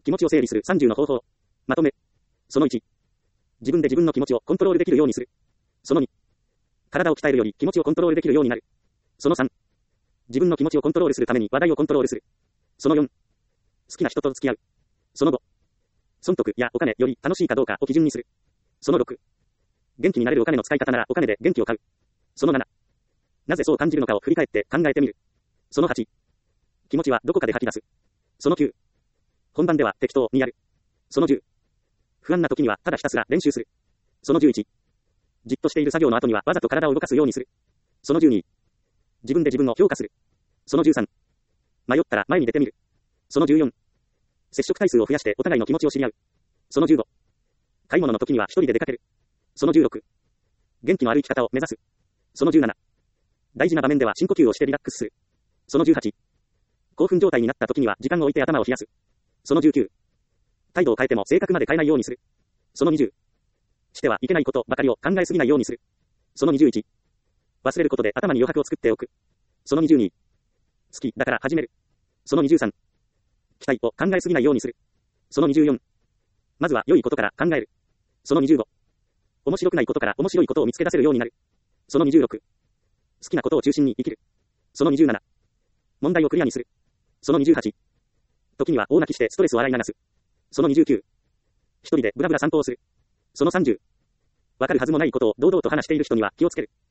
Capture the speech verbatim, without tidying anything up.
気持ちを整理するさんじゅうの方法。まとめ。そのいち。自分で自分の気持ちをコントロールできるようにする。そのに。体を鍛えるより気持ちをコントロールできるようになる。そのさん。自分の気持ちをコントロールするために話題をコントロールする。そのよん。好きな人と付き合う。そのご。損得やお金より楽しいかどうかを基準にする。そのろく。元気になれるお金の使い方ならお金で元気を買う。そのなな。なぜそう感じるのかを振り返って考えてみる。そのはち。気持ちはどこかで吐き出す。そのきゅう。本番では適当にやる。そのじゅう。不安な時にはただひたすら練習する。そのじゅういち。じっとしている作業の後にはわざと体を動かすようにする。そのじゅうに。自分で自分を評価する。そのじゅうさん。迷ったら前に出てみる。そのじゅうよん。接触回数を増やしてお互いの気持ちを知り合う。そのじゅうご。買い物の時には一人で出かける。そのじゅうろく。元気のある生き方を目指す。そのじゅうなな。大事な場面では深呼吸をしてリラックスする。そのじゅうはち。興奮状態になった時には時間を置いて頭を冷やす。そのじゅうきゅう。態度を変えても性格まで変えないようにする。そのにじゅう。してはいけないことばかりを考えすぎないようにする。そのにじゅういち。忘れることで頭に余白を作っておく。そのにじゅうに。好きだから始める。そのにじゅうさん。期待を考えすぎないようにする。そのにじゅうよん。まずは良いことから考える。そのにじゅうご。面白くないことから面白いことを見つけ出せるようになる。そのにじゅうろく。好きなことを中心に生きる。そのにじゅうなな。問題をクリアにする。そのにじゅうはち。時には大泣きしてストレスを洗い流す。そのにじゅうきゅう。一人でブラブラ散歩をする。そのさんじゅう。わかるはずもないことを堂々と話している人には気をつける。